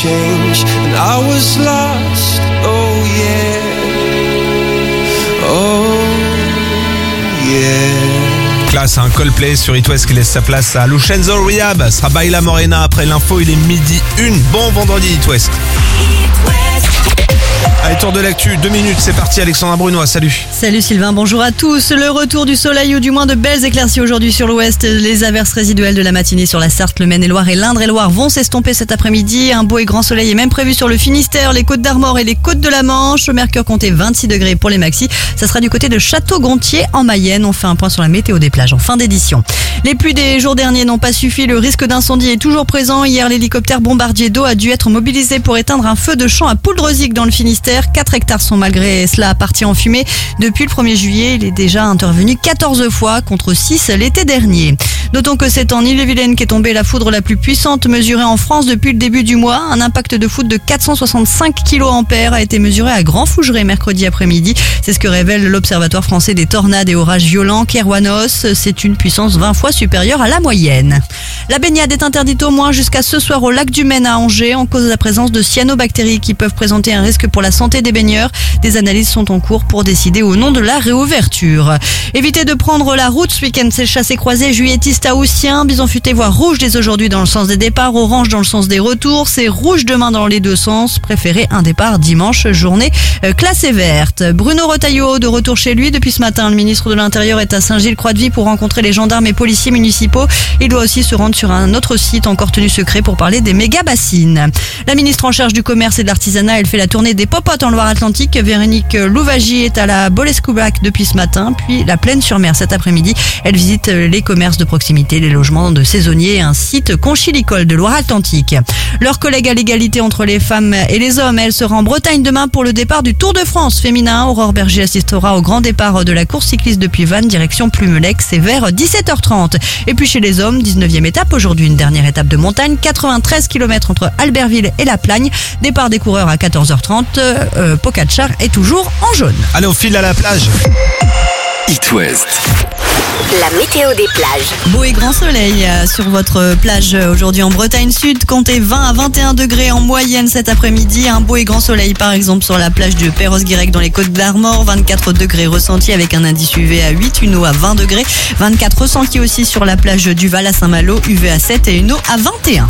change, and I was lost, oh yeah, oh yeah. Classe, un Coldplay sur It West qui laisse sa place à Lucenzo Rehab. Ce sera Baila Morena après l'info, il est 12h01. Bon vendredi It West. Allez, tour de l'actu, 2 minutes, c'est parti. Alexandra Brunois, salut. Salut Sylvain, bonjour à tous. Le retour du soleil ou du moins de belles éclaircies aujourd'hui sur l'ouest. Les averses résiduelles de la matinée sur la Sarthe, le Maine-et-Loire et l'Indre-et-Loire vont s'estomper cet après-midi. Un beau et grand soleil est même prévu sur le Finistère, les Côtes d'Armor et les Côtes de la Manche. Mercure comptait 26 degrés pour les maxis. Ça sera du côté de Château-Gontier en Mayenne. On fait un point sur la météo des plages en fin d'édition. Les pluies des jours derniers n'ont pas suffi. Le risque d'incendie est toujours présent. Hier, l'hélicoptère bombardier d'eau a dû être mobilisé pour éteindre un feu de champ à Pouldreuzic dans le Finistère. 4 hectares sont malgré cela partis en fumée. Depuis le 1er juillet, il est déjà intervenu 14 fois contre 6 l'été dernier. Notons que c'est en Ille-et-Vilaine qu'est tombée la foudre la plus puissante mesurée en France depuis le début du mois. Un impact de foudre de 465 kA a été mesuré à Grand Fougeray mercredi après-midi. C'est ce que révèle l'Observatoire français des tornades et orages violents, Kerwanos. C'est une puissance 20 fois supérieure à la moyenne. La baignade est interdite au moins jusqu'à ce soir au lac du Maine à Angers en cause de la présence de cyanobactéries qui peuvent présenter un risque pour la santé des baigneurs. Des analyses sont en cours pour décider au nom de la réouverture. Évitez de prendre la route ce week-end, c'est le chassé-croisé juillettiste haussien. Bison futé voire rouge dès aujourd'hui dans le sens des départs, orange dans le sens des retours. C'est rouge demain dans les deux sens. Préférez un départ dimanche, journée classée verte. Bruno Retailleau de retour chez lui depuis ce matin. Le ministre de l'Intérieur est à Saint-Gilles-Croix-de-Vie pour rencontrer les gendarmes et policiers municipaux. Il doit aussi se rendre sur un autre site encore tenu secret pour parler des méga-bassines. La ministre en charge du commerce et de l'artisanat, elle fait la tournée des popotes en Loire-Atlantique. Véronique Louvagie est à la Bollescoubac depuis ce matin, puis la Plaine-sur-Mer cet après-midi. Elle visite les commerces de proximité, les logements de saisonniers et un site conchilicole de Loire-Atlantique. Leur collègue à l'égalité entre les femmes et les hommes, elle sera en Bretagne demain pour le départ du Tour de France féminin. Aurore Berger assistera au grand départ de la course cycliste depuis Vannes, direction Plumelec. C'est vers 17h30. Et puis chez les hommes, 19e étape aujourd'hui, une dernière étape de montagne, 93 km entre Albertville et La Plagne. Départ des coureurs à 14h30. Pogačar est toujours en jaune. Allez, on file à la plage. It West. La météo des plages. Beau et grand soleil sur votre plage aujourd'hui en Bretagne Sud. Comptez 20 à 21 degrés en moyenne cet après-midi. Un beau et grand soleil par exemple sur la plage de Perros-Guirec dans les Côtes d'Armor. 24 degrés ressentis avec un indice UV à 8, une eau à 20 degrés. 24 ressentis aussi sur la plage du Val à Saint-Malo, UV à 7 et une eau à 21.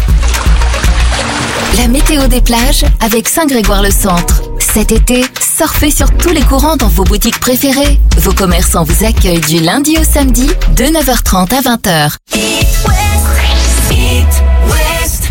La météo des plages avec Saint-Grégoire-le-Centre. Cet été, surfez sur tous les courants dans vos boutiques préférées. Vos commerçants vous accueillent du lundi au samedi de 9h30 à 20h. It West, It West.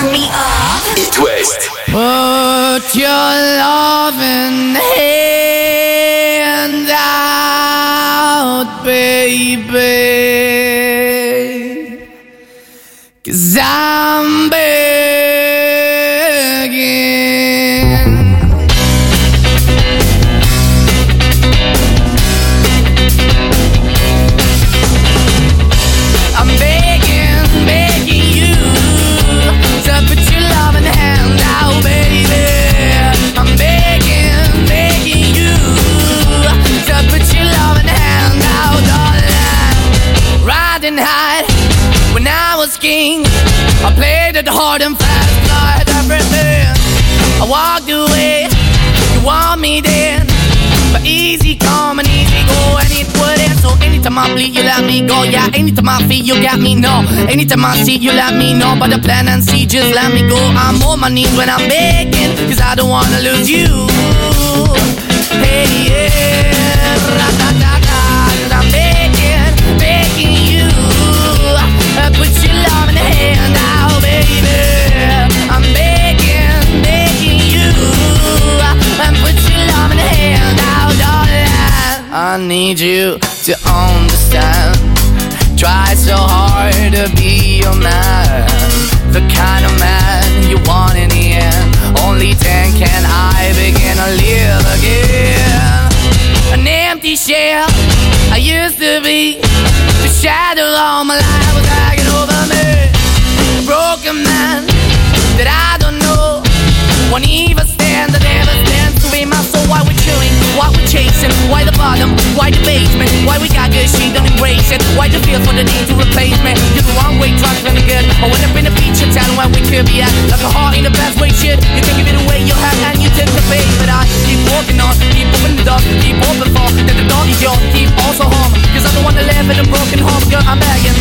me up. It West. Put your loving hand out, baby, 'cause I'm begging. I'm begging, begging you to put your loving hand out, baby. I'm begging, begging you to put your loving hand out, darling. Riding high when I was king, I played it hard and fast, like everything. I walked away, you want me then, but easy come and easy go, and it wouldn't. So anytime I bleed, you let me go. Yeah, anytime I feel, you got me, no. Anytime I see, you let me know. But the plan and see, just let me go. I'm on my knees when I'm begging, 'cause I don't wanna lose you. Hey, yeah, ra-da-da-da. 'Cause I'm begging, begging you, put your love in the hand out, baby. I'm begging, begging you, put your love in the hand out, darling. I need you to understand. Try so hard to be your man, the kind of man you want in the end. Only then can I begin to live again. An empty shell I used to be, the shadow all my life was hanging over me. A broken man that I don't know, won't even stand, that never stands to be my soul. Why we're chewing, why we're chasing, why the bottom, why the basement, why we got good, she don't embrace it, why the feel for the need to replace me. You're the wrong way, trying to good, I went up in the feature town where we could be at, like a heart in the best way, shit. You can give it away, you have, and you tend to pay, but I keep walking on, keep opening the door, keep open for, that the door is yours, keep also home, 'cause I'm the one that live in a broken home, girl, I'm begging.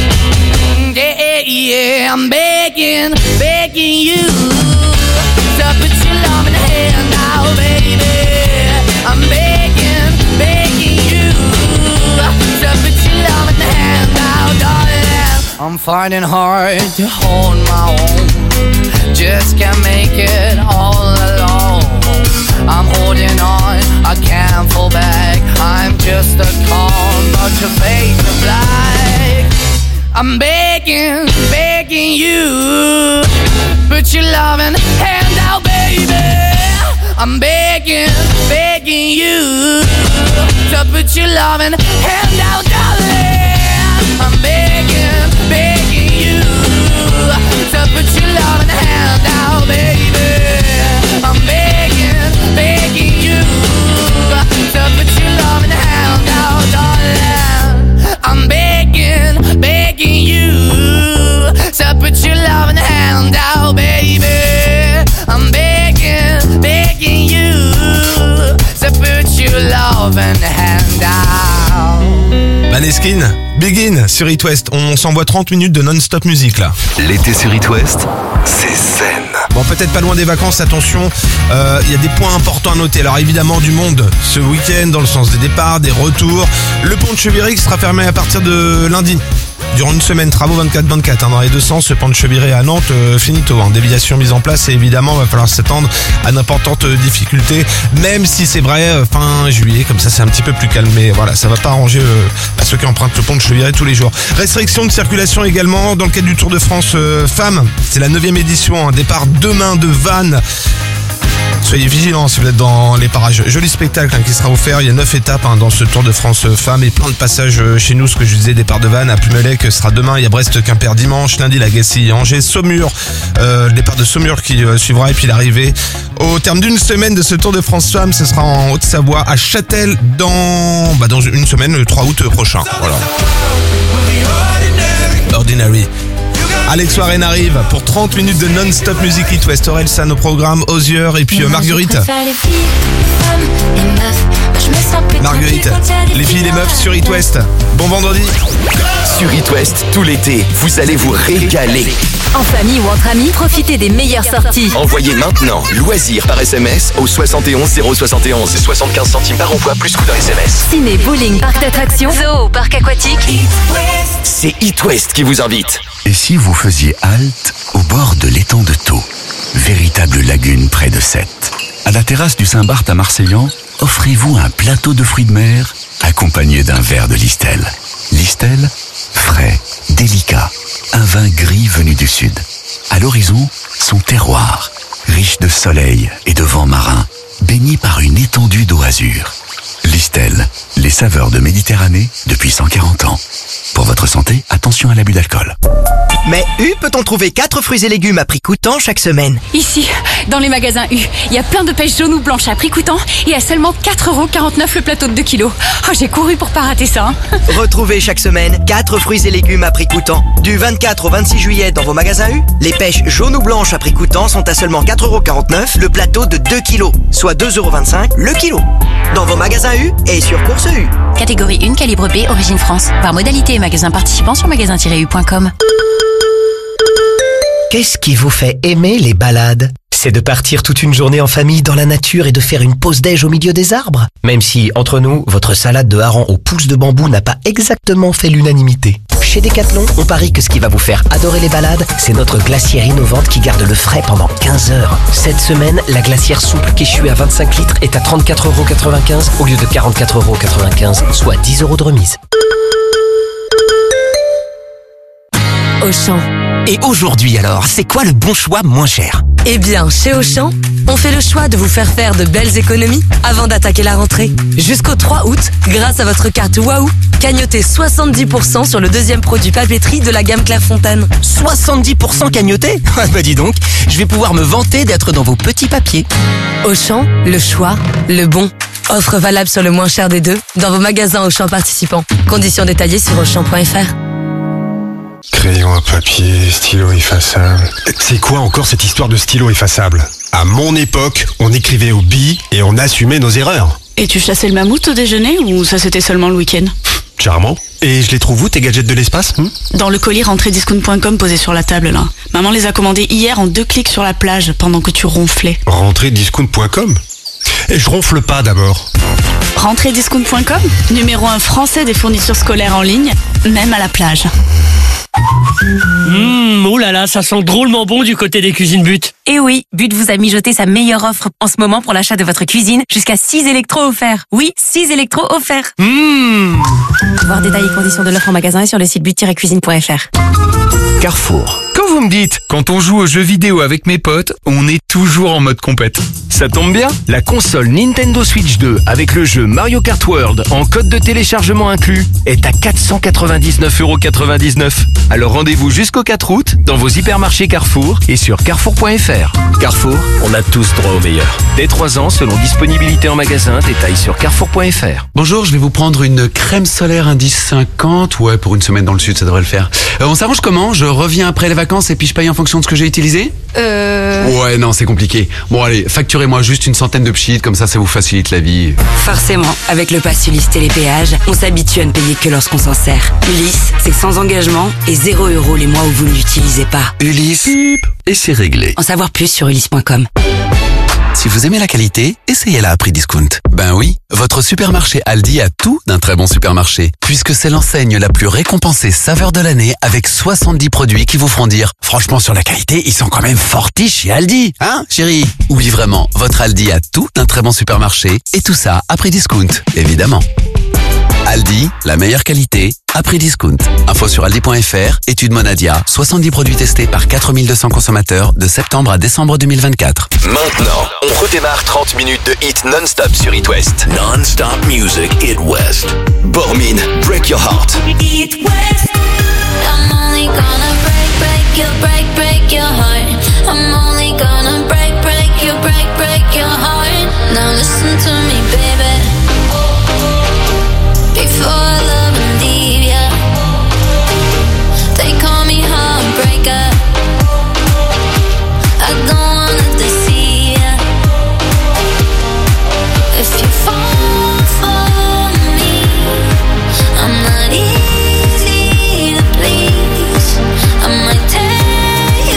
Yeah, yeah, I'm begging, begging you to put your love in the hand now, baby. I'm begging, begging you to put your love in the hand now, darling. I'm finding hard to hold my own, just can't make it all alone. I'm holding on, I can't fall back, I'm just a call, but your face is black. I'm begging, begging you, put your loving hand out, baby. I'm begging, begging you to put your loving hand out, darling. I'm begging, begging you to put your loving hand out, baby. I'm begging, begging you to put your loving hand out, darling. I'm begging, begging you to put your loving hand out, baby. I'm begging, begging you to put your loving hand out. Maneskin, Begin sur It West. On s'envoie 30 minutes de non-stop musique là. L'été sur It West, c'est zen. Bon, peut-être pas loin des vacances, attention, il y a des points importants à noter. Alors évidemment du monde ce week-end dans le sens des départs, des retours. Le pont de Cheviré qui sera fermé à partir de lundi. Durant une semaine, travaux 24-24 dans les deux sens, ce pont de Cheviré à Nantes, finito. Déviation mise en place et évidemment va falloir s'attendre à d'importantes difficultés, même si c'est vrai, fin juillet, comme ça c'est un petit peu plus calme. Mais voilà, ça va pas arranger à ceux qui empruntent le pont de Cheviré tous les jours. Restriction de circulation également dans le cadre du Tour de France Femmes. C'est la 9e édition, départ demain de Vannes. Soyez vigilants si vous êtes dans les parages. Joli spectacle qui sera offert. Il y a 9 étapes dans ce Tour de France Femmes et plein de passages chez nous. Ce que je disais, départ de Vannes à Plumelec sera demain. Il y a Brest-Quimper dimanche, lundi Lagacé, Angers, Saumur. Le départ de Saumur qui suivra et puis l'arrivée au terme d'une semaine de ce Tour de France Femmes. Ce sera en Haute-Savoie à Châtel dans une semaine, le 3 août prochain. Voilà. Ordinary. Alex Warren arrive pour 30 minutes de non-stop music It West. Aurel San au programme, Osier et puis Marguerite. Marguerite, les filles et les meufs sur It West. Bon vendredi. Sur It West, tout l'été, vous allez vous régaler. En famille ou entre amis, profitez des meilleures sorties. Envoyez maintenant loisirs par SMS au 71 071. 75 centimes par envoi plus coût d'un SMS. Ciné, bowling, parc d'attractions, zoo, parc aquatique. C'est It West qui vous invite. Et si vous faisiez halte au bord de l'étang de Thau, véritable lagune près de Sète. À la terrasse du Saint-Barth à Marseillan, offrez-vous un plateau de fruits de mer accompagné d'un verre de Listel. Listel, frais, délicat, un vin gris venu du sud. À l'horizon, son terroir, riche de soleil et de vent marin, baigné par une étendue d'eau azur. Listel, les saveurs de Méditerranée depuis 140 ans. Pour votre santé, attention à l'abus d'alcool. Mais U peut-on trouver 4 fruits et légumes à prix coûtant chaque semaine? Ici, dans les magasins U, il y a plein de pêches jaunes ou blanches à prix coûtant et à seulement 4,49€ le plateau de 2 kilos. Oh, j'ai couru pour pas rater ça. Retrouvez chaque semaine 4 fruits et légumes à prix coûtant. Du 24 au 26 juillet dans vos magasins U, les pêches jaunes ou blanches à prix coûtant sont à seulement 4,49€ le plateau de 2 kilos, soit 2,25€ le kilo. Dans vos magasins U et sur Course U. Catégorie 1, calibre B, origine France. Par modalité et magasin participant sur magasin-u.com. Qu'est-ce qui vous fait aimer les balades? C'est de partir toute une journée en famille dans la nature et de faire une pause déj au milieu des arbres. Même si, entre nous, votre salade de hareng aux pousses de bambou n'a pas exactement fait l'unanimité. Chez Decathlon, on parie que ce qui va vous faire adorer les balades, c'est notre glacière innovante qui garde le frais pendant 15 heures. Cette semaine, la glacière souple Kéchu à 25 litres est à 34,95€ au lieu de 44,95€, soit 10€ de remise. Auchan. Et aujourd'hui alors, c'est quoi le bon choix moins cher? Eh bien, chez Auchan, on fait le choix de vous faire de belles économies avant d'attaquer la rentrée. Jusqu'au 3 août, grâce à votre carte Waouh, cagnotez 70% sur le deuxième produit papeterie de la gamme Clairefontaine. 70% cagnoté? Bah dis donc, je vais pouvoir me vanter d'être dans vos petits papiers. Auchan, le choix, le bon. Offre valable sur le moins cher des deux, dans vos magasins Auchan participants. Conditions détaillées sur auchan.fr. Crayon à papier, stylo effaçable. C'est quoi encore cette histoire de stylo effaçable? À mon époque, on écrivait au billes et on assumait nos erreurs. Et tu chassais le mammouth au déjeuner ou ça c'était seulement le week-end? Charmant. Et je les trouve où tes gadgets de l'espace? Dans le colis rentrediscount.com posé sur la table là. Maman les a commandés hier en 2 clics sur la plage pendant que tu ronflais. Rentrediscount.com? Et je ronfle pas d'abord. Rentrediscount.com, numéro 1 français des fournitures scolaires en ligne, même à la plage. Oh là là, ça sent drôlement bon du côté des cuisines But. Et oui, But vous a mijoté sa meilleure offre en ce moment pour l'achat de votre cuisine, jusqu'à 6 électros offerts. Oui, 6 électros offerts. Voir détails et conditions de l'offre en magasin et sur le site but-cuisine.fr. Carrefour. Quand vous me dites, quand on joue aux jeux vidéo avec mes potes, on est toujours en mode compète. Ça tombe bien, la console Nintendo Switch 2 avec le jeu Mario Kart World en code de téléchargement inclus est à 499,99€. Alors rendez-vous jusqu'au 4 août dans vos hypermarchés Carrefour et sur carrefour.fr. Carrefour, on a tous droit au meilleur. Dès 3 ans, selon disponibilité en magasin, détails sur carrefour.fr. Bonjour, je vais vous prendre une crème solaire indice 50. Ouais, pour une semaine dans le sud, ça devrait le faire. On s'arrange comment? Je reviens après les vacances et puis je paye en fonction de ce que j'ai utilisé? Ouais, non, c'est compliqué. Bon, allez, facturez-moi juste une centaine de pchits, comme ça vous facilite la vie. Forcément, avec le pass Ulysse Télépéage, on s'habitue à ne payer que lorsqu'on s'en sert. Ulysse, c'est sans engagement et 0€ les mois où vous ne l'utilisez pas. Ulysse, et c'est réglé. En savoir plus sur ulysse.com. Si vous aimez la qualité, essayez-la à prix discount. Ben oui, votre supermarché Aldi a tout d'un très bon supermarché, puisque c'est l'enseigne la plus récompensée saveur de l'année avec 70 produits qui vous feront dire « Franchement, sur la qualité, ils sont quand même fortis chez Aldi, hein, chérie ?» Oui, vraiment, votre Aldi a tout d'un très bon supermarché, et tout ça à prix discount, évidemment. Aldi, la meilleure qualité, à prix discount. Info sur aldi.fr, étude Monadia, 70 produits testés par 4200 consommateurs de septembre à décembre 2024. Maintenant, on redémarre 30 minutes de hit non-stop sur It West. Non-stop music, It West. Bormin, Break Your Heart. It West. I'm only gonna break your heart. I'm only gonna break your heart. Now listen to me, baby. Before I love and leave ya, they call me heartbreaker. I don't wanna deceive ya. If you fall for me, I'm not easy to please. I might tear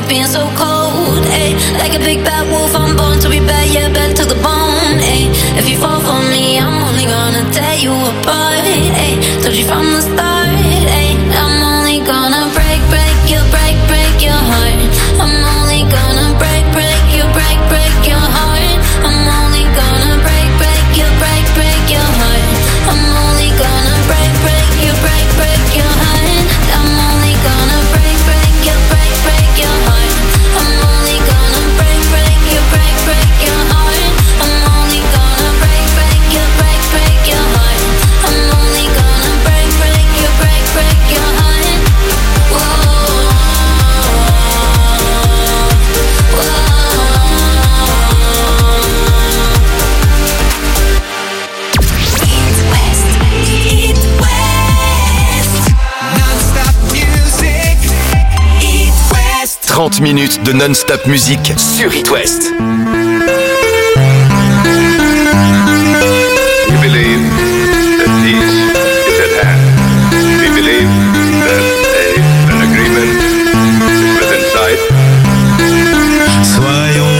stop being so cold, ayy. Like a big bad wolf, I'm born to be bad, yeah, bad to the bone, ayy. If you fall for me, I'm only gonna tear you apart, ayy. Told you from the start, ayy. I'm only gonna break your heart. I'm only gonna break your heart. I'm only gonna break your heart. I'm only gonna break your heart. I'm only gonna break your heart. I'm only gonna break your heart. I'm only gonna break your heart. I'm only gonna break your heart. Whoa. It West. Non-stop music. It West. 30 minutes de non-stop musique sur It West. We believe that peace is at hand. We believe that an agreement is within sight. Soyons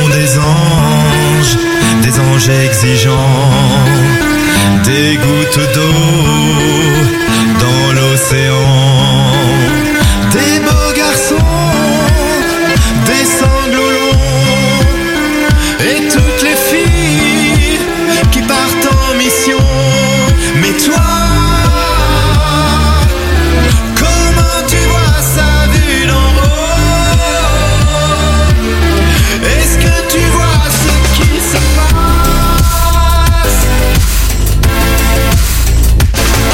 des anges exigeants, des gouttes d'eau dans l'océan, des beaux garçons, des sanglots longs, et toutes les filles qui partent en mission. Mais toi, comment tu vois ça vu d'en haut? Est-ce que tu vois ce qui se passe?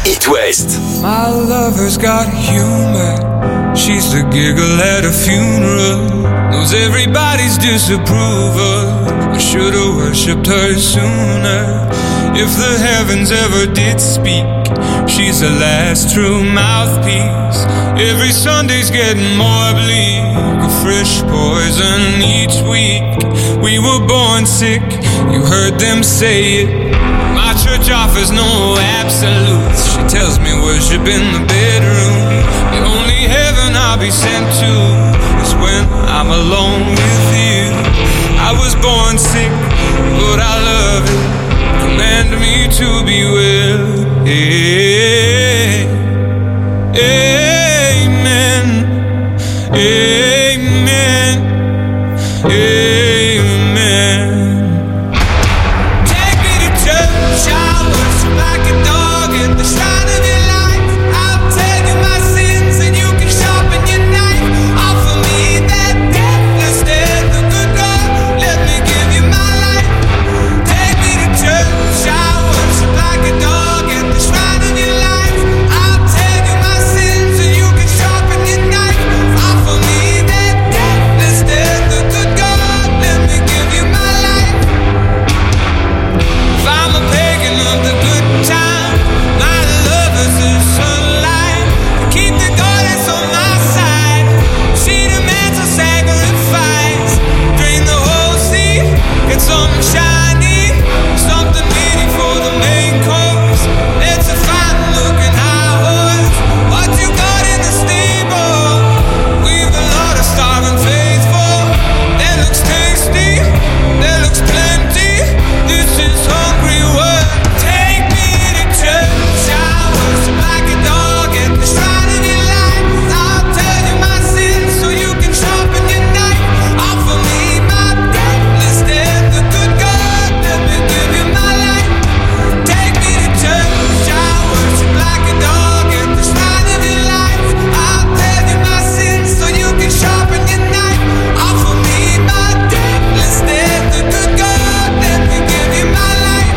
It West. My lover's got humor. She's the giggle at a funeral. Knows everybody's disapproval. I should've worshipped her sooner. If the heavens ever did speak, she's the last true mouthpiece. Every Sunday's getting more bleak, a fresh poison each week. We were born sick, you heard them say it. My church offers no absolutes. She tells me worship in the bedroom. The only heaven I'll be sent to is when I'm alone with you. I was born sick, but I love it. Command me to be well. Amen. Amen. Amen. Take me to church. I'll worship like a dog at the shrine of your life. I'll tell you my sins and you can sharpen your knife. Offer me that death instead of good God. Let me give you my life. Take me to church. I'll worship like a dog at the shrine of your life. I'll tell you my sins and you can sharpen your knife. Offer me that death instead of good God. Let me give you my life. If I'm a pagan of the good time, my love is the sunlight. Keep the goddess on my side. She demands a sacrifice. Drain the whole sea, get something shiny, something meaty for the main course. It's a fine looking high horse. What you got in the stable? We've a lot of starving faithful. That looks tasty, that looks plenty. This is hungry work. Take me to church. I'll worship like a dog at the shrine of your life. I'll tell you my sins so you can sharpen your knife. Offer me my death instead of good God. Let me give you my life. Take me to church. I'll worship like a dog at the shrine of your life. I'll tell you my sins so you can sharpen your knife. Offer me my death instead of good God. Let me give you my life.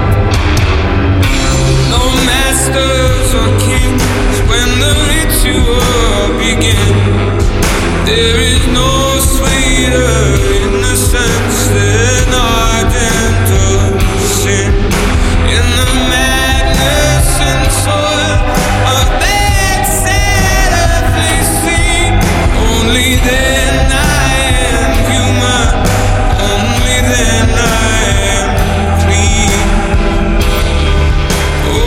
No masters or kings when the ritual begins. There is no sweeter innocence than ardent sin. In the madness and soil of that sad earthly scene, only then I am human. Only then I am clean. Oh,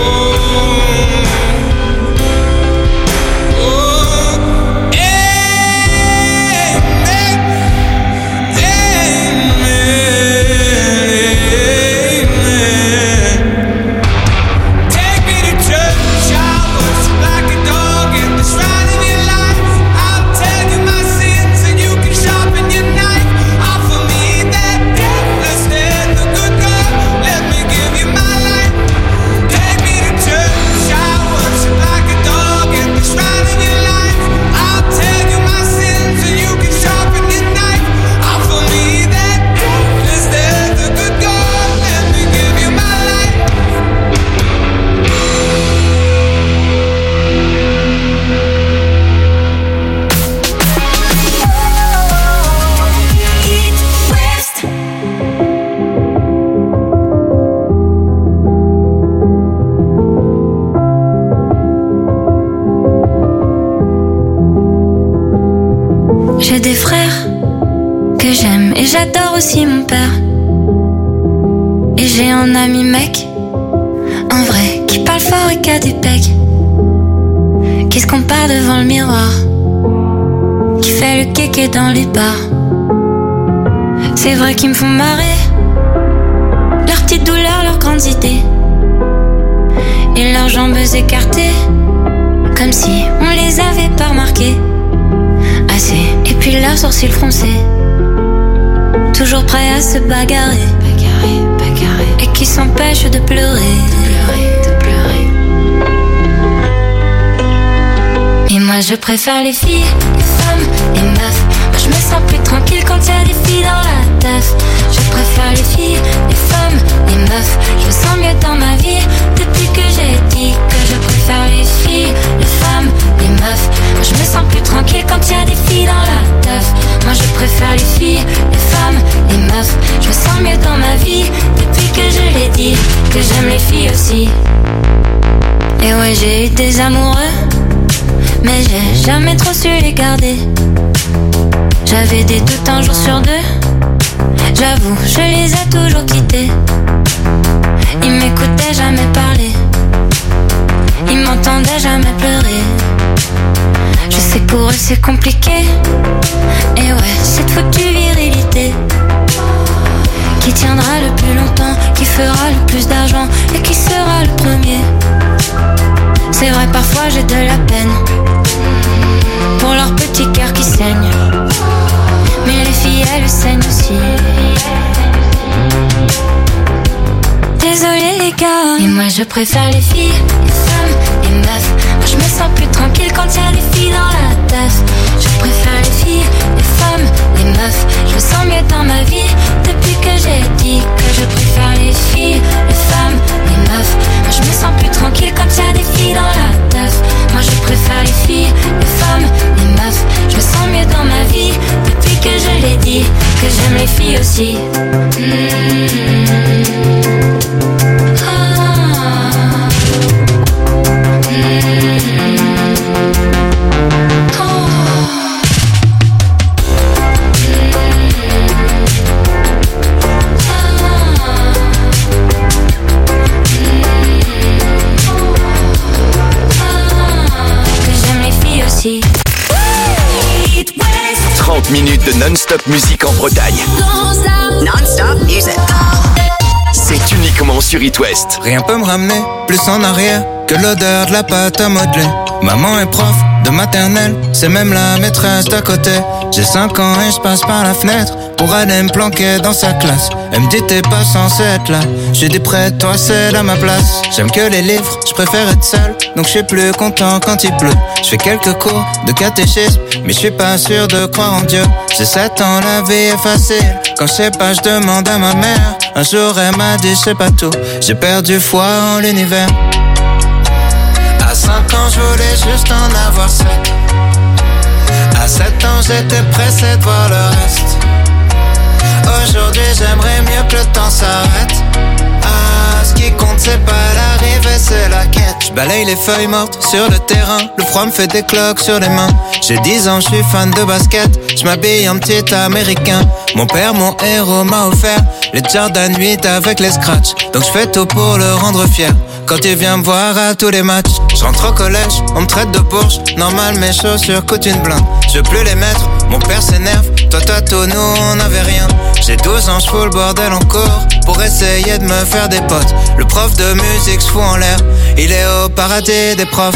take me to church. I'll worship like a dog at the shrine of your life. I'll tell you my sins and you can sharpen your knife. Offer me that death instead of good God. Let me give you my life. Take me to church. I'll worship like a dog at the shrine of your life. I'll tell you my sins and you can sharpen your knife. Offer me that death instead of good God. Let me give you my life. It West. J'ai des frères que j'aime et j'adore aussi mon père. Et j'ai un ami mec, un vrai, qui parle fort et qui a des pecs, qui se compare devant le miroir, qui fait le kéké dans les bars. C'est vrai qu'ils me font marrer, leurs petites douleurs, leurs grandes idées, et leurs jambes écartées, comme si on les avait pas remarquées. Assez, et puis leurs sourcils froncés, toujours prêts à se bagarrer, et qui s'empêchent de pleurer, Et moi je préfère les filles, les femmes, les meufs. Moi je me sens plus tranquille quand y a des filles dans la teuf. Je préfère les filles, les femmes, les meufs. Je me sens mieux dans ma vie depuis que j'ai dit que je préfère Ouais, j'ai eu des amoureux, mais j'ai jamais trop su les garder. J'avais des doutes un jour sur deux, j'avoue, je les ai toujours quittés. Ils m'écoutaient jamais parler, ils m'entendaient jamais pleurer. Je sais que pour eux c'est compliqué, et ouais, cette foutue virilité qui tiendra le plus longtemps, qui fera le plus d'argent et qui sera le premier. C'est vrai, parfois j'ai de la peine pour leur petit cœur qui saigne, mais les filles elles saignent aussi. Désolé les gars, et moi je préfère les filles, les femmes, les meufs. Moi je me sens plus tranquille quand y'a des filles dans la teuf. Je préfère les filles, les femmes, les meufs. Je me sens mieux dans ma vie depuis que j'ai dit que je préfère les filles, les femmes, les meufs. Moi je me sens plus tranquille quand y'a des filles dans la teuf. Moi je préfère les filles, les femmes, les meufs. Je me sens mieux dans ma vie depuis que je l'ai dit que j'aime les filles aussi. Que j'aime les filles aussi. 30 minutes de non-stop musique en Bretagne. Non-stop music. C'est uniquement sur It West. Rien peut me ramener plus en arrière que l'odeur de la pâte à modeler. Maman est prof de maternelle, c'est même la maîtresse d'à côté. J'ai 5 ans et je passe par la fenêtre pour aller me planquer dans sa classe. Elle me dit t'es pas censé être là. J'ai dit près de toi c'est à ma place. J'aime que les livres, je préfère être seul, donc je suis plus content quand il pleut. Je fais quelques cours de catéchisme, mais je suis pas sûr de croire en Dieu. J'ai 7 ans, la vie est facile. Quand je sais pas, je demande à ma mère. Un jour elle m'a dit je sais pas tout. J'ai perdu foi en l'univers. À 5 ans je voulais juste en avoir 7. À 7 ans j'étais pressé de voir le reste. Aujourd'hui j'aimerais mieux que le temps s'arrête. Ah, ce qui compte c'est pas l'arrivée, c'est la quête. Je balaye les feuilles mortes sur le terrain. Le froid me fait des cloques sur les mains. J'ai 10 ans, je suis fan de basket. Je m'habille en petit américain. Mon père, mon héros, m'a offert les Jordan 8 avec les scratchs. Donc je fais tout pour le rendre fier. Quand il vient me voir à tous les matchs, je rentre au collège, on me traite de bourge. Normal, mes chaussures coûtent une blinde. Je veux plus les mettre, mon père s'énerve. Toi, tout, nous, on n'avait rien. J'ai 12 ans, je fous le bordel en cours pour essayer de me faire des potes. Le prof de musique se fout en l'air, il est au paradis des profs.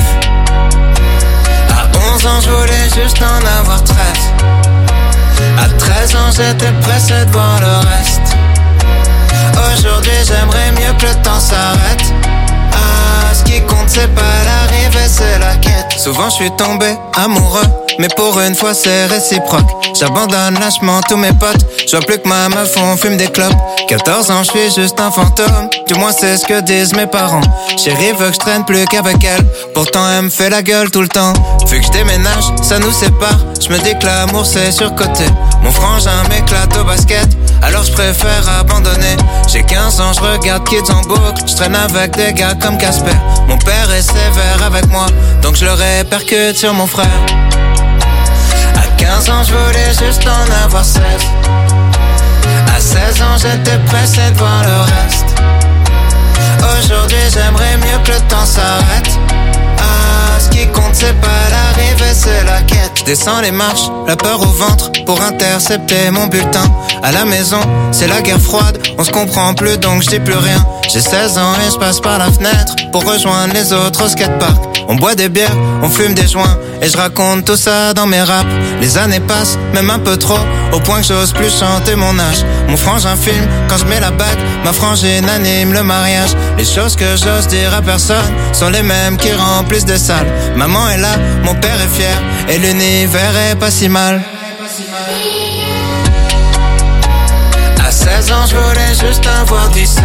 À 11 ans, je voulais juste en avoir 13. À 13 ans, j'étais pressé de voir le reste. Aujourd'hui, j'aimerais mieux que le temps s'arrête. Ah, ce qui compte c'est pas l'arrivée, c'est la quête. Souvent je suis tombé amoureux, mais pour une fois c'est réciproque. J'abandonne lâchement tous mes potes. Je vois plus que ma meuf, on fume des clopes. 14 ans je suis juste un fantôme, du moins c'est ce que disent mes parents. Chérie veut que je traîne plus qu'avec elle, pourtant elle me fait la gueule tout le temps. Vu que je déménage, ça nous sépare. Je me dis que l'amour c'est surcoté. Mon frangin m'éclate au basket, alors je préfère abandonner. J'ai 15 ans, je regarde Kids en boucle. Je traîne avec des gars comme Casper. Mon père est sévère avec moi, donc je le répercute sur mon frère. À 15 ans, je voulais juste en avoir 16. À 16 ans, j'étais pressé de voir le reste. Aujourd'hui, j'aimerais mieux que le temps s'arrête. Ah, ce qui compte, c'est pas l'arrivée, c'est la quête. Je descends les marches, la peur au ventre, pour intercepter mon bulletin. À la maison, c'est la guerre froide, on se comprend plus donc je dis plus rien. J'ai 16 ans et je passe par la fenêtre pour rejoindre les autres au skatepark. On boit des bières, on fume des joints et je raconte tout ça dans mes raps. Les années passent, même un peu trop, au point que j'ose plus chanter mon âge. Mon frangin filme quand je mets la bague, ma frangine anime le mariage. Les choses que j'ose dire à personne sont les mêmes qui remplissent des salles. Maman est là, mon père est fier et l'univers est pas si mal. À 16 ans je voulais juste avoir 17.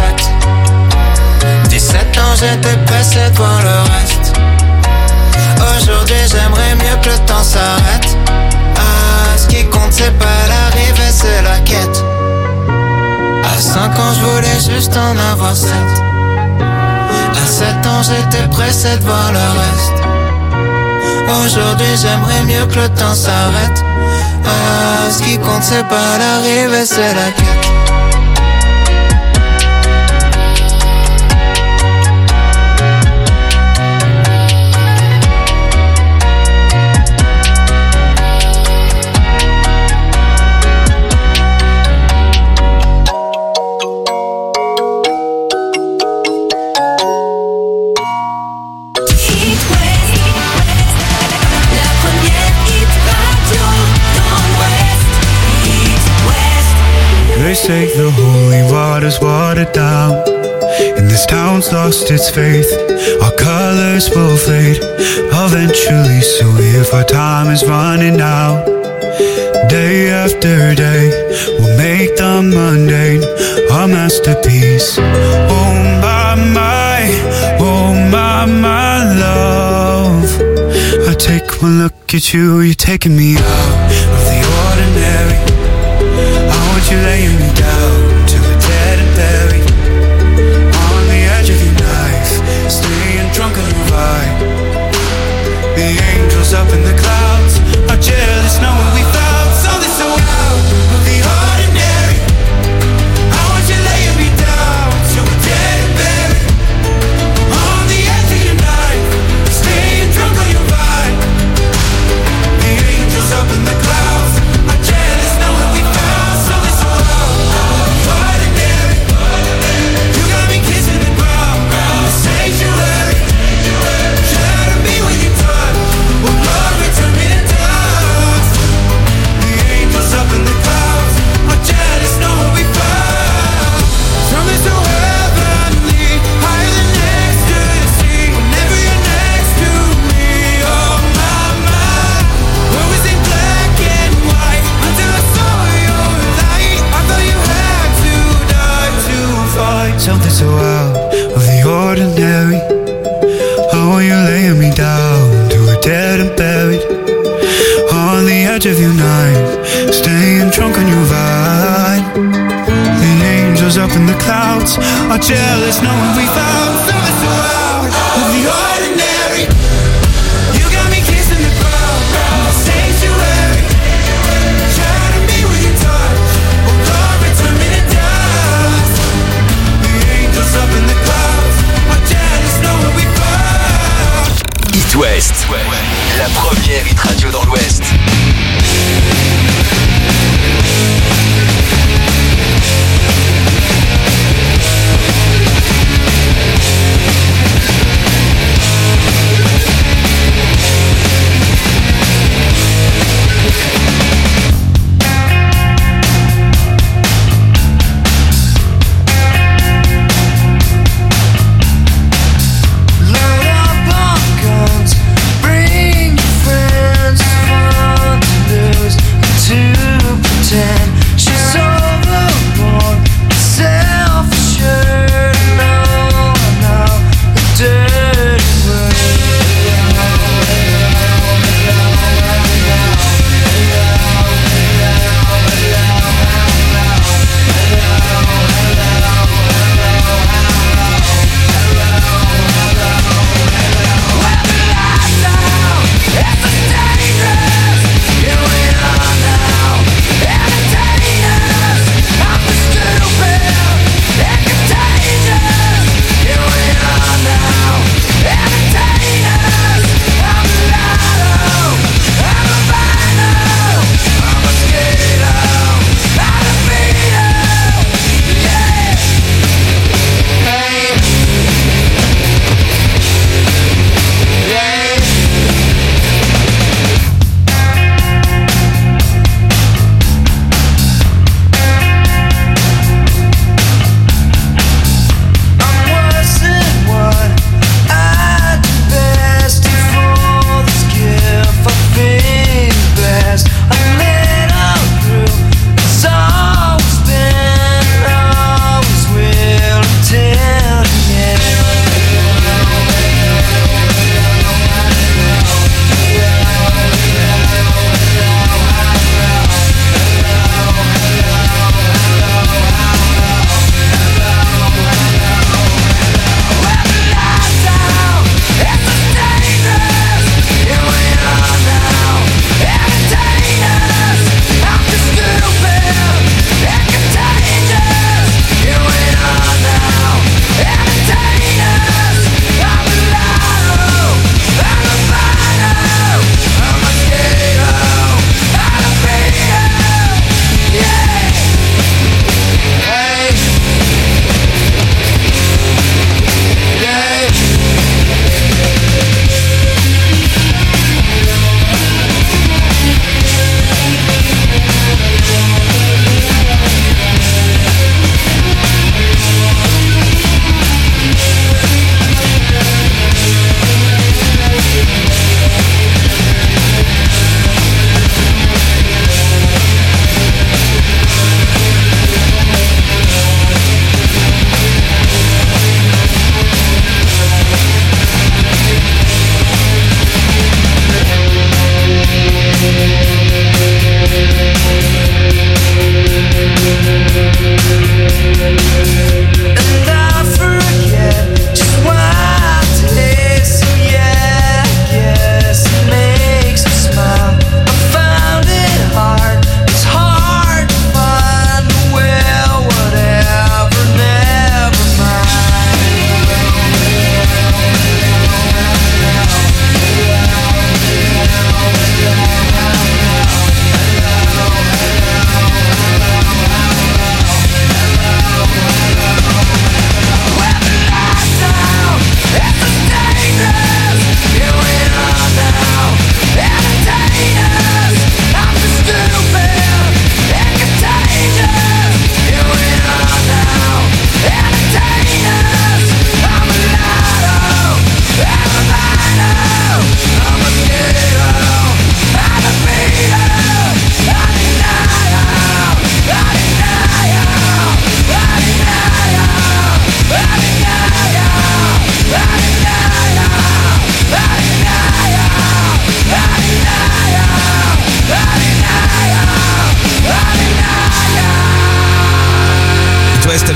17 ans j'étais pressé de voir le reste. Aujourd'hui j'aimerais mieux que le temps s'arrête. Ah, ce qui compte c'est pas l'arrivée, c'est la quête. À 5 ans je voulais juste en avoir 7. À 17 ans, j'étais pressé de voir le reste. Aujourd'hui, j'aimerais mieux que le temps s'arrête. Ah, ce qui compte, c'est pas l'arrivée, c'est la quête. They say the holy water's watered down, and this town's lost its faith. Our colors will fade eventually, so if our time is running out, day after day, we'll make the mundane our masterpiece. Oh my love, I take one look at you, you're taking me out of the ordinary. You laying me down till we're dead and buried on the edge of your knife, staying drunk on your vibe. The angels up in the clouds are jealous knowing we found something so out of the ordinary. I want you laying me down till we're dead and buried on the edge of your knife, staying drunk on your vibe. The angels up in the clouds are jealous knowing we found something so ordinary. You got me kissing the ground, the sanctuary. Shatter me when you touch, will love return me to dust. The angels up in the clouds are jealous knowing we found something so heavenly, higher than ecstasy. Whenever you're next to me, oh my, world was in black and white until I saw your light. I thought you had to die to find something so out of the ordinary. How are you laying me down till we're dead and buried on the edge of your knife, staying drunk on your vibe. The angels up in the clouds are jealous knowing we found something so out of the ordinary. You got me kissing the ground, the sanctuary. Shatter me when you touch, oh Lord, return me to dust. The angels up in the clouds are jealous knowing we found. It West, la première hit radio dans l'Ouest. Load up on guns, bring your friends, fun to lose.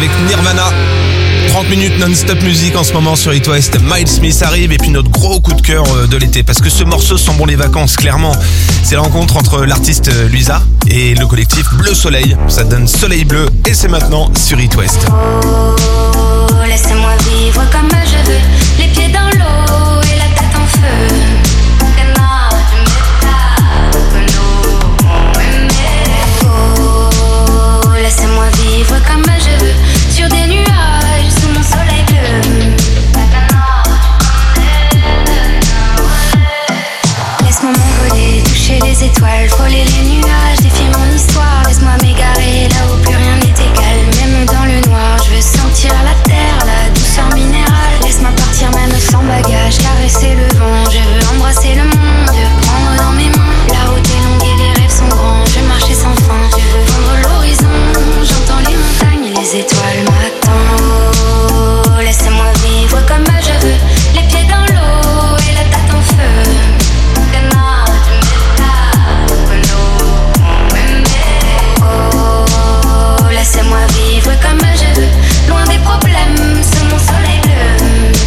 avec Nirvana. 30 minutes non-stop musique en ce moment sur It West. Miles Smith arrive et puis notre gros coup de cœur de l'été. Parce que ce morceau sent bon les vacances, clairement. C'est la rencontre entre l'artiste Luisa et le collectif Bleu Soleil. Ça donne Soleil Bleu et c'est maintenant sur It West. Oh, laissez-moi vivre comme je veux, les pieds dans l'eau et la tête en feu. Oh, laissez-moi vivre comme je veux, sur des nuages, sous mon soleil bleu. Laisse-moi m'envoler, toucher les étoiles, frôler les nuages, défier mon histoire. Laisse-moi m'égarer là où plus rien n'est égal, même dans le noir. Je veux sentir la terre, la douceur minérale. Laisse-moi partir même sans bagage, caresser le vent. Je veux embrasser le monde, prendre dans mes mains. La route est longue et les rêves sont grands. Je veux marcher sans fin, je veux vendre l'horizon. J'entends les montagnes et les étoiles m'attendent. Oh, laissez-moi vivre comme je veux, les pieds dans l'eau et la tête en feu. Oh, laissez-moi vivre comme je veux, loin des problèmes, sous mon soleil bleu.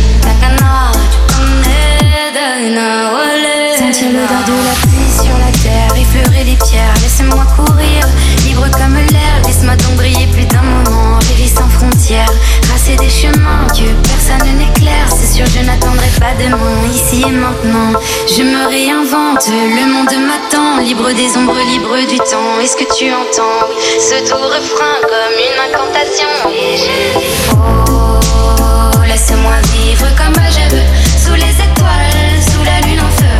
Sentir l'odeur de la pluie sur la terre, effleurer les pierres, laissez-moi courir, libre comme l'air. Laisse-moi donc briller plus d'un moment, rêver sans frontières, tracer des chemins que personne n'éclaire. C'est sûr, je n'attendrai pas demain, ici et maintenant. Je me réinvente, le monde m'attend, libre des ombres, libre du temps. Est-ce que tu entends ce doux refrain comme une incantation? Et je dis oh, laisse-moi vivre comme je veux, sous les étoiles, sous la lune en feu.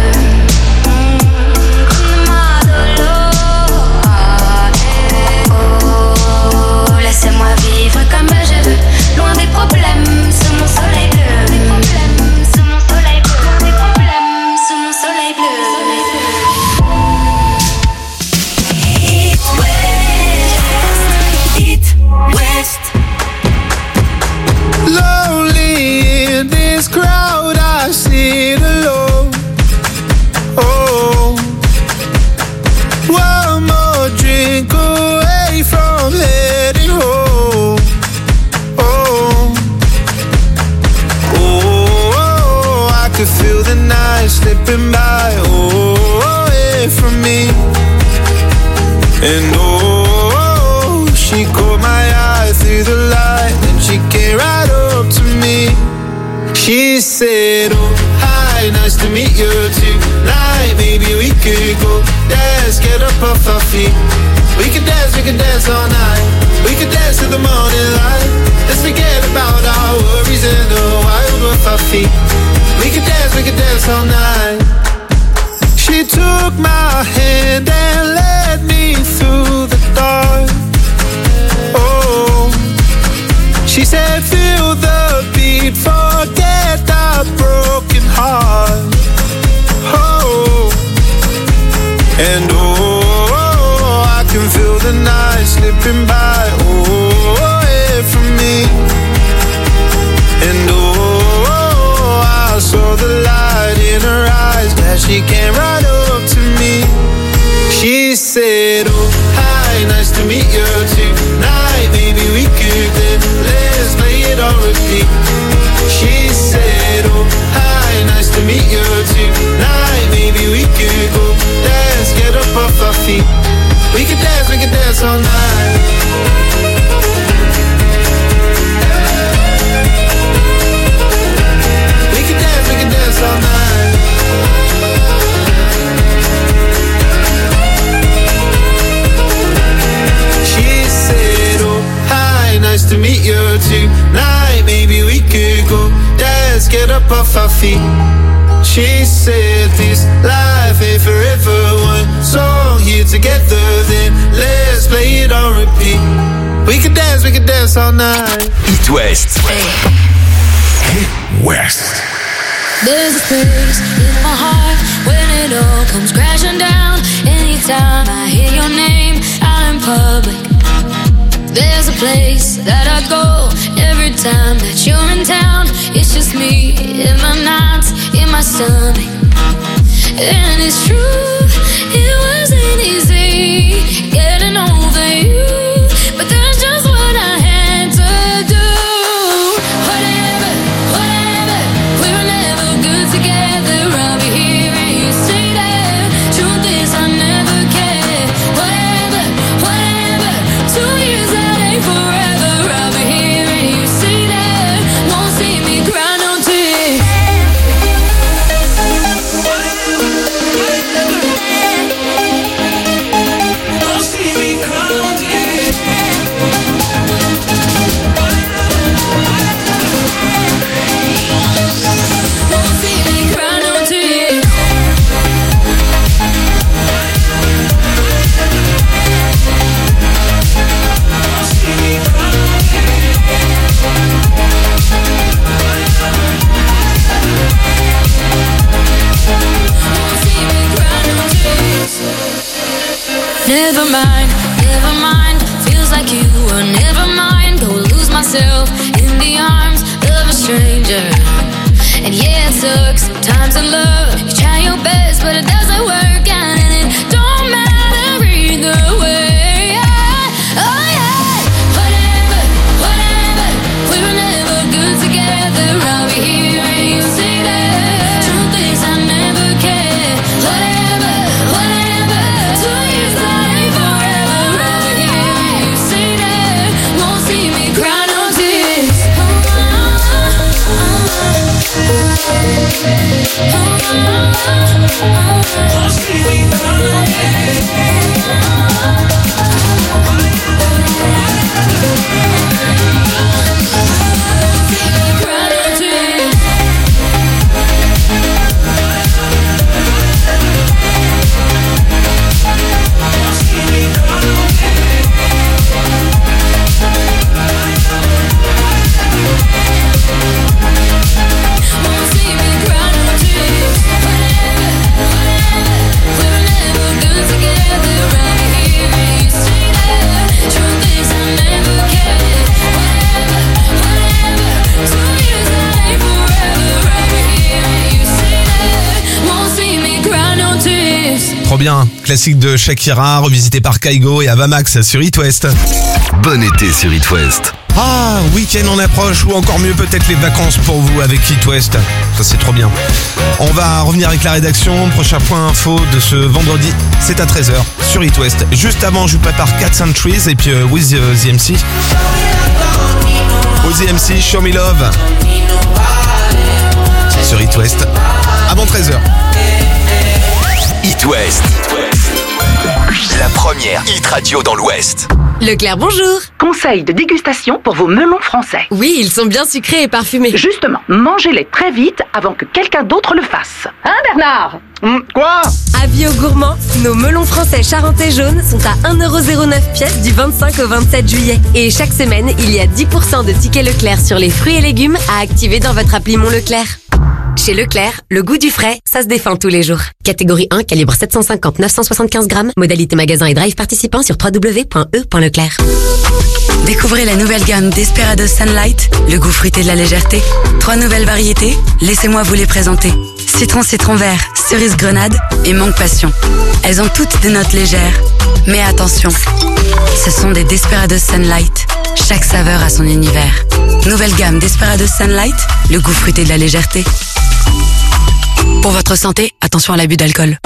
Oh, laissez-moi vivre comme je veux, loin des problèmes, sous mon soleil bleu. Sous mon soleil bleu, des problèmes, sous mon soleil bleu. It West. Lonely in this crowd, I sit alone. Oh, one more drink away from heading home. Oh, I could feel the night slipping by. Oh, away from me. And oh, she caught my eye through the light, and she came right up to me. She said, oh, hi, nice to meet you tonight. Maybe we could go dance, get up off our feet. We could dance all night. We could dance till the morning light. Let's forget about our worries and the wild off our feet. We could dance all night. She took my hand and led me through the dark. Oh, she said, feel the beat, forget the broken heart. Oh, and oh, I can feel the night slipping by. Oh, away from me. And oh, I saw the light in her eyes as she came right up to me. She said, oh, hi, nice to meet you tonight. Maybe we could then let's play it on repeat. She said, oh, hi, nice to meet you tonight. Maybe we could go dance, get up off our feet. We could dance all night. We could dance all night. She said, oh, hi, nice to meet you tonight. Maybe we could go dance, get up off our feet. She said this life ain't forever. One song here together, then let's play it on repeat. We could dance all night. It West. It West. There's a space in my heart when it all comes crashing down. Anytime I hear your name out in public, there's a place that I go every time that you're in town. It's just me in my nights, in my stomach. And it's true, it wasn't easy getting over you, but that's just what I had to never mind, feels like you were never mind. Go lose myself in the arms of a stranger. And yeah, it sucks sometimes in love. You try your best, but it doesn't work out, and it don't matter either way. Oh yeah, whatever, we were never good together. I'll be here and you say that. Truth is I never cared. Whatever, 2 years that ain't forever. I'll be here and you say that. Won't see me cry no tears. Trop bien, classique de Shakira, revisité par Kaigo et Avamax sur It West. Bon été sur It West. Ah, week-end en approche, ou encore mieux peut-être les vacances pour vous avec It West. Ça c'est trop bien. On va revenir avec la rédaction. Prochain point info de ce vendredi, c'est à 13h sur It West. Juste avant, je vous prépare 4 Centuries et puis with the MC. With the MC, Show Me Love. Sur It West. Avant 13h. It West. La première hit radio dans l'Ouest. Leclerc, bonjour. Conseil de dégustation pour vos melons français. Oui, ils sont bien sucrés et parfumés. Justement, mangez-les très vite avant que quelqu'un d'autre le fasse. Hein, Bernard? Quoi? Avis aux gourmands, nos melons français charentais jaunes sont à 1,09€ pièce du 25 au 27 juillet. Et chaque semaine, il y a 10% de tickets Leclerc sur les fruits et légumes à activer dans votre appli Mon Leclerc. Chez Leclerc, le goût du frais, ça se défend tous les jours. Catégorie 1, calibre 750-975 grammes. Modalité magasin et drive participant sur www.e.leclerc. Découvrez la nouvelle gamme Desperados Sunlight, le goût fruité de la légèreté. 3 nouvelles variétés, laissez-moi vous les présenter. Citron vert, cerise grenade et mangue passion. Elles ont toutes des notes légères. Mais attention, ce sont des Desperados Sunlight. Chaque saveur a son univers. Nouvelle gamme Desperados Sunlight, le goût fruité de la légèreté. Pour votre santé, attention à l'abus d'alcool.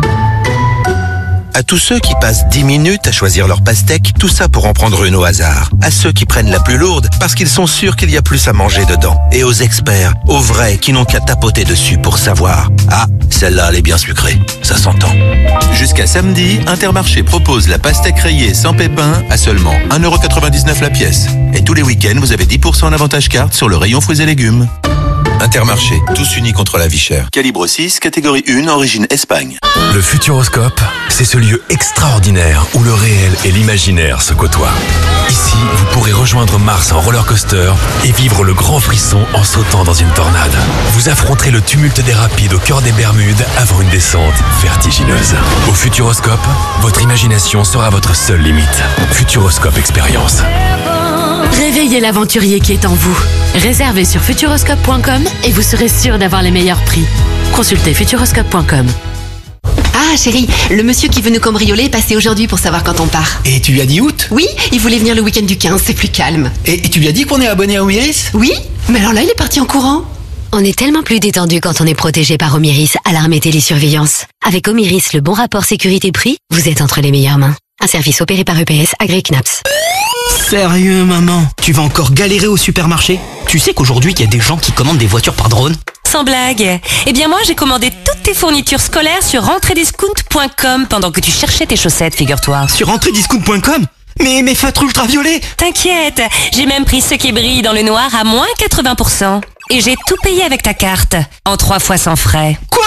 À tous ceux qui passent 10 minutes à choisir leur pastèque, tout ça pour en prendre une au hasard. À ceux qui prennent la plus lourde parce qu'ils sont sûrs qu'il y a plus à manger dedans. Et aux experts, aux vrais qui n'ont qu'à tapoter dessus pour savoir. Ah, celle-là elle est bien sucrée, ça s'entend. Jusqu'à samedi, Intermarché propose la pastèque rayée sans pépins à seulement 1,99€ la pièce. Et tous les week-ends, vous avez 10% en avantage carte sur le rayon fruits et légumes. Intermarché, tous unis contre la vie chère. Calibre 6, catégorie 1, origine Espagne. Le Futuroscope, c'est ce lieu extraordinaire où le réel et l'imaginaire se côtoient. Ici, vous pourrez rejoindre Mars en roller coaster et vivre le grand frisson en sautant dans une tornade. Vous affronterez le tumulte des rapides au cœur des Bermudes avant une descente vertigineuse. Au Futuroscope, votre imagination sera votre seule limite. Futuroscope Expérience. Réveillez l'aventurier qui est en vous. Réservez sur futuroscope.com et vous serez sûr d'avoir les meilleurs prix. Consultez futuroscope.com. Ah chérie, le monsieur qui veut nous cambrioler est passé aujourd'hui pour savoir quand on part. Et tu lui as dit août? Oui, il voulait venir le week-end du 15, c'est plus calme. Et tu lui as dit qu'on est abonné à Omiris? Oui, mais alors là il est parti en courant. On est tellement plus détendu quand on est protégé par Omiris, alarme et télésurveillance. Avec Omiris, le bon rapport sécurité-prix, vous êtes entre les meilleures mains. Un service opéré par EPS, agréé CNAPS. Sérieux maman, tu vas encore galérer au supermarché? Tu sais qu'aujourd'hui il y a des gens qui commandent des voitures par drone? Sans blague. Eh bien moi j'ai commandé toutes tes fournitures scolaires sur rentrediscount.com pendant que tu cherchais tes chaussettes, figure-toi. Sur rentrediscount.com? Mais mes feutres ultraviolets! T'inquiète, j'ai même pris ceux qui brillent dans le noir à moins 80%. Et j'ai tout payé avec ta carte, en 3 fois sans frais. Quoi?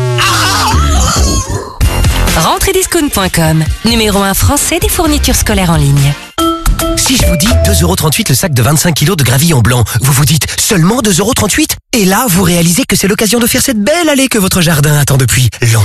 Rentrediscount.com, numéro 1 français des fournitures scolaires en ligne. Si je vous dis 2,38€ le sac de 25 kg de gravillon blanc, vous vous dites seulement 2,38€? Et là, vous réalisez que c'est l'occasion de faire cette belle allée que votre jardin attend depuis longtemps.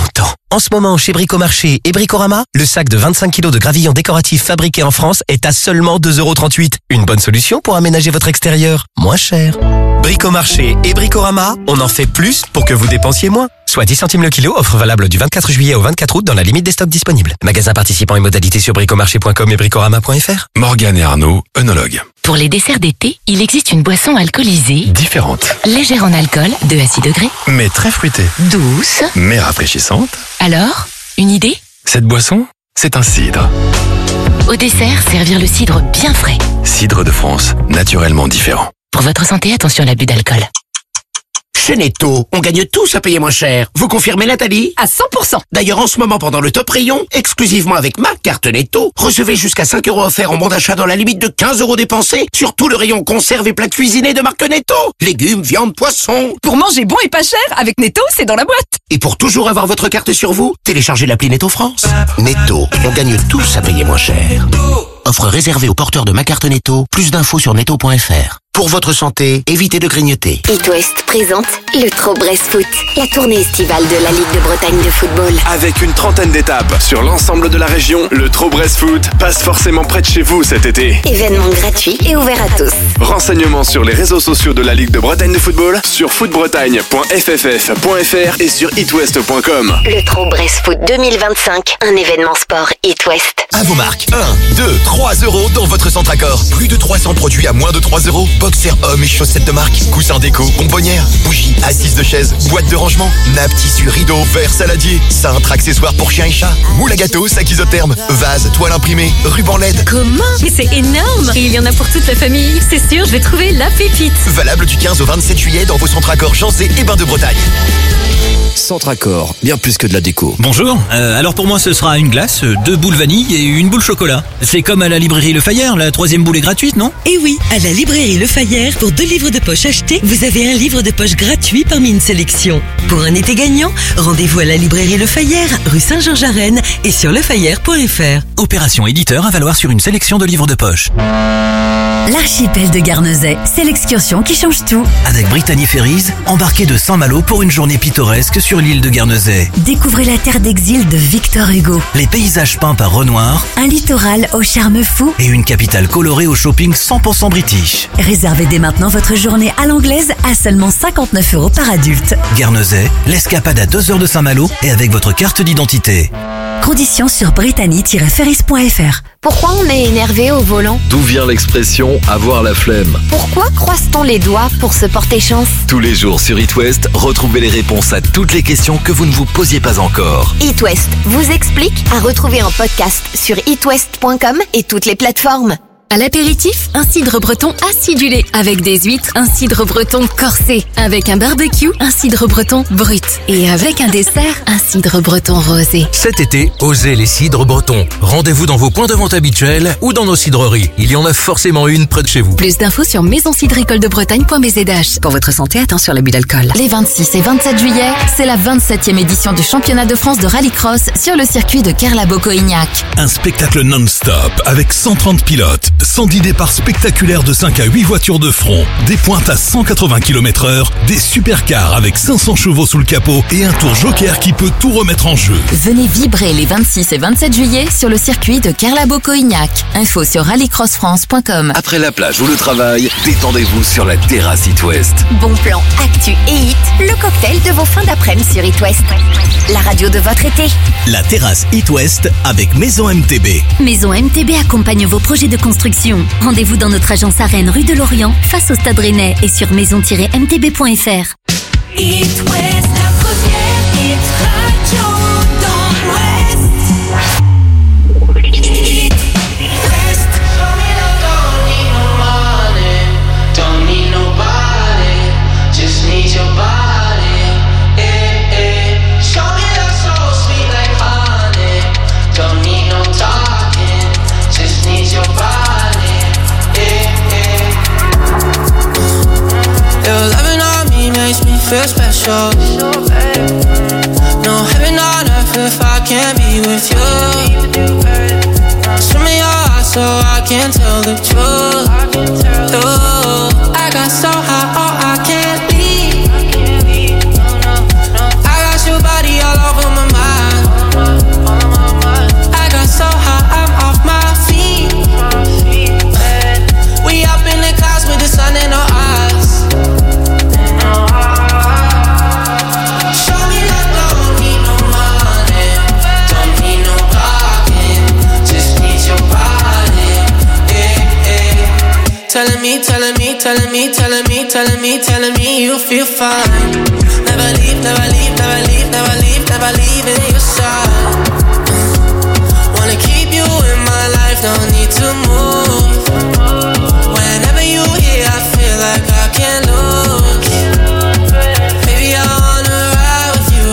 En ce moment, chez Bricomarché et Bricorama, le sac de 25 kg de gravillons décoratifs fabriqués en France est à seulement 2,38 €. Une bonne solution pour aménager votre extérieur. Moins cher. Bricomarché et Bricorama, on en fait plus pour que vous dépensiez moins. Soit 10 centimes le kilo, offre valable du 24 juillet au 24 août dans la limite des stocks disponibles. Magasin participant et modalités sur bricomarché.com et bricorama.fr. Morgane et Arnaud, œnologues. Pour les desserts d'été, il existe une boisson alcoolisée, Différente, légère en alcool, 2 à 6 degrés, mais très fruitée, douce. mais rafraîchissante. Alors, une idée? Cette boisson, c'est un cidre. Au dessert, servir le cidre bien frais. Cidre de France, naturellement différent. Pour votre santé, attention à l'abus d'alcool. Chez Netto, on gagne tous à payer moins cher. Vous confirmez, Nathalie? À 100%. D'ailleurs, en ce moment, pendant le top rayon, exclusivement avec ma carte Netto, recevez jusqu'à 5 € offerts en bon d'achat dans la limite de 15 € dépensés sur tout le rayon conserve et plats cuisinés de marque Netto. Légumes, viande, poissons. Pour manger bon et pas cher, avec Netto, c'est dans la boîte. Et pour toujours avoir votre carte sur vous, téléchargez l'appli Netto France. Netto, on gagne tous à payer moins cher. Offre réservée aux porteurs de ma carte Netto. Plus d'infos sur netto.fr. Pour votre santé, évitez de grignoter. It West présente le Trop Brest Foot, la tournée estivale de la Ligue de Bretagne de football. Avec une trentaine d'étapes sur l'ensemble de la région, le Trop Brest Foot passe forcément près de chez vous cet été. Événement gratuit et ouvert à tous. Renseignements sur les réseaux sociaux de la Ligue de Bretagne de football, sur footbretagne.fff.fr et sur itwest.com. Le Trop Brest Foot 2025, un événement sport It West. À vos marques, 1, 2, 3 € dans votre centre Accor. Plus de 300 produits à moins de 3 €. Boxers hommes et chaussettes de marque, coussins déco, bonbonnières, bougies, assises de chaises, boîtes de rangement, nappes, tissus, rideaux, verres, saladiers, cintres, accessoires pour chiens et chats, moule à gâteaux, sacs isothermes, vases, toiles imprimées, rubans LED. Comment? Mais c'est énorme! Et il y en a pour toute la famille. C'est sûr, je vais trouver la pépite. Valable du 15 au 27 juillet dans vos centres Accor Jancé et Bains de Bretagne. Centre Accor, bien plus que de la déco. Bonjour, alors pour moi ce sera une glace, 2 boules vanille et une boule chocolat. C'est comme à la librairie Le Fayère, la 3e boule est gratuite, non? Eh oui, à la librairie Le Fayère, pour 2 livres de poche achetés, vous avez un livre de poche gratuit parmi une sélection. Pour un été gagnant, rendez-vous à la librairie Le Fayère, rue Saint-Georges-à-Rennes et sur lefayère.fr. Opération éditeur à valoir sur une sélection de livres de poche. L'archipel de Guernesey, c'est l'excursion qui change tout. Avec Brittany Ferries, embarquez de Saint-Malo pour une journée pittoresque sur l'île de Guernesey. Découvrez la terre d'exil de Victor Hugo. Les paysages peints par Renoir. Un littoral au charme fou. Et une capitale colorée au shopping 100% british. Réservez dès maintenant votre journée à l'anglaise à seulement 59 € par adulte. Guernesey, l'escapade à 2 heures de Saint-Malo et avec votre carte d'identité. Conditions sur brittany-ferries.fr. Pourquoi on est énervé au volant? D'où vient l'expression avoir la flemme? Pourquoi croise-t-on les doigts pour se porter chance? Tous les jours sur It West, retrouvez les réponses à toutes les questions que vous ne vous posiez pas encore. It West vous explique, à retrouver en podcast sur itwest.com et toutes les plateformes. À l'apéritif, un cidre breton acidulé. Avec des huîtres, un cidre breton corsé. Avec un barbecue, un cidre breton brut. Et avec un dessert, un cidre breton rosé. Cet été, osez les cidres bretons. Rendez-vous dans vos points de vente habituels ou dans nos cidreries. Il y en a forcément une près de chez vous. Plus d'infos sur maisoncidrecoldebbretagne.bzh. Pour votre santé, attention à l'abus d'alcool. Les 26 et 27 juillet, c'est la 27e édition du championnat de France de rallycross sur le circuit de Kerlabo-Coignac. Un spectacle non-stop avec 130 pilotes. 110 départs spectaculaires de 5 à 8 voitures de front, des pointes à 180 km/h, des supercars avec 500 chevaux sous le capot et un tour joker qui peut tout remettre en jeu. Venez vibrer les 26 et 27 juillet sur le circuit de Kerlabo-Coignac. Info sur rallycrossfrance.com. Après la plage ou le travail, détendez-vous sur la terrasse It West. Bon plan, actu et hit, le cocktail de vos fins d'après-midi sur It West. La radio de votre été. La terrasse It West avec Maison MTB. Maison MTB accompagne vos projets de construction. Rendez-vous dans notre agence à Rennes, rue de Lorient, face au Stade Rennais et sur maison-mtb.fr. It West, la première hit radio dans l'Ouest. It West. Don't need nobody, just need your body. Show me that soul sweet like honey. Don't need no talking, just need your body. Your loving on me makes me feel special. No heaven on earth if I can't be with you. Show me your eyes so I can tell the truth. I got so high, oh I can't leave. I got your body all over my mind. telling me, telling me, telling me, telling me you feel fine. Never leave, never leave, never leave, never leave, never leaving your side. Wanna keep you in my life, no need to move. Whenever you here, I feel like I can't lose. Baby, I wanna ride with you,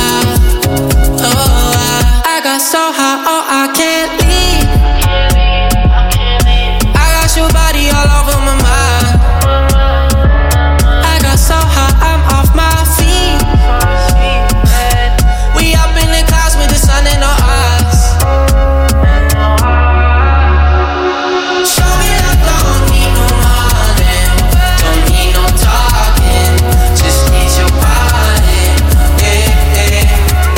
I got so high, oh, I can't leave. I got your body all over my mind. I got so high, I'm off my feet. We up in the clouds with the sun in our eyes. Show me that don't need no money, don't need no talking, just need your body. Yeah, yeah.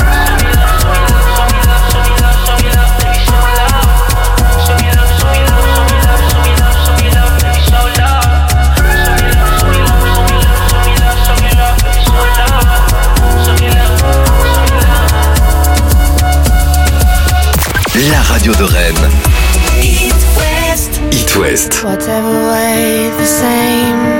La radio de Rennes. East West. It West. Whatever way, the same.